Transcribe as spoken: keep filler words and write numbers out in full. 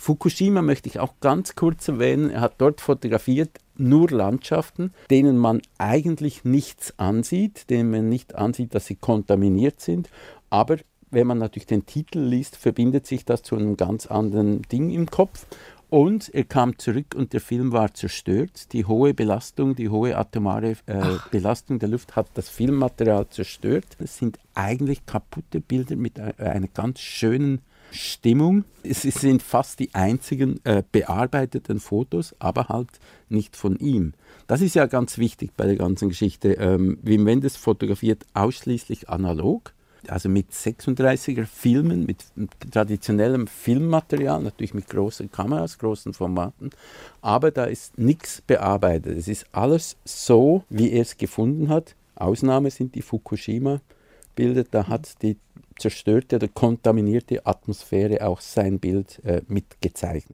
Fukushima möchte ich auch ganz kurz erwähnen. Er hat dort fotografiert nur Landschaften, denen man eigentlich nichts ansieht, denen man nicht ansieht, dass sie kontaminiert sind. Aber wenn man natürlich den Titel liest, verbindet sich das zu einem ganz anderen Ding im Kopf. Und er kam zurück und der Film war zerstört. Die hohe Belastung, die hohe atomare äh, Belastung der Luft hat das Filmmaterial zerstört. Es sind eigentlich kaputte Bilder mit äh, einer ganz schönen Stimmung. Es sind fast die einzigen äh, bearbeiteten Fotos, aber halt nicht von ihm. Das ist ja ganz wichtig bei der ganzen Geschichte. Ähm, Wim Wenders fotografiert ausschließlich analog. Also mit sechsunddreißiger Filmen, mit traditionellem Filmmaterial, natürlich mit großen Kameras, großen Formaten, aber da ist nichts bearbeitet. Es ist alles so, wie er es gefunden hat. Ausnahme sind die Fukushima-Bilder, da hat die zerstörte oder kontaminierte Atmosphäre auch sein Bild äh, mitgezeichnet.